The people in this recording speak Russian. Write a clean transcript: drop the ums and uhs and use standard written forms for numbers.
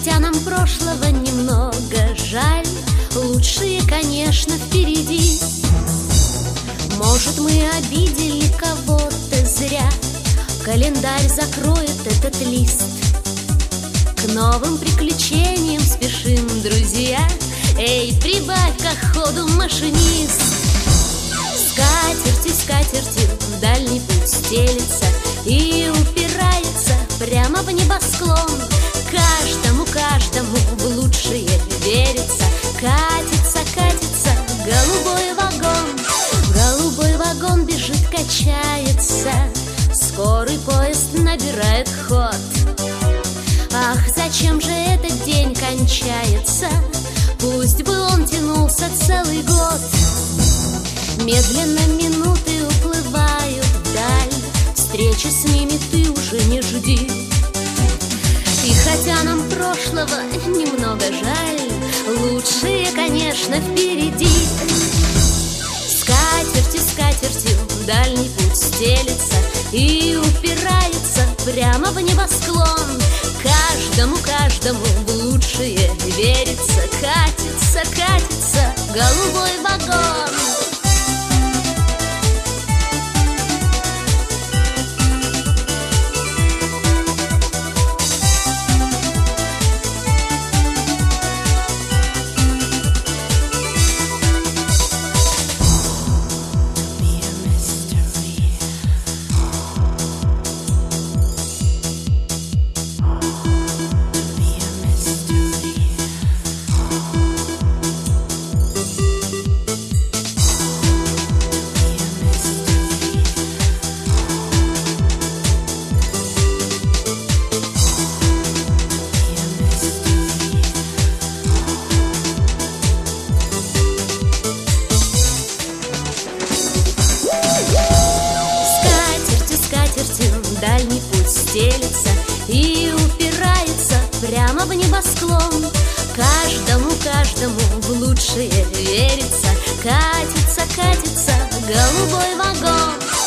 хотя нам прошлого немного жаль, лучшие, конечно, впереди. Может, мы обидели кого-то зря, календарь закроет этот лист. К новым приключениям спешим, друзья. Эй, прибавь-ка ходу, машинист. Скатертью, скатертью в дальний путь стелется и упирается прямо в небосклон. Каждому, каждому в лучшее верится. Катится, катится голубой вагон. Голубой вагон бежит, качается. Скорый поезд набирает ход. Ах, зачем же этот день кончается? Пусть бы он тянулся целый год. Медленно минуты уплывают вдаль. Встречи с ними ты уже не жди. И хотя нам прошлого немного жаль, лучшие, конечно, впереди. Скатертью, скатертью в дальний путь стелется и упирается прямо в небосклон. Каждому, каждому в лучшее верится. Катится, катится голубой вагон. Дальний путь стелется и упирается прямо в небосклон. Каждому, каждому в лучшее верится. Катится, катится голубой вагон.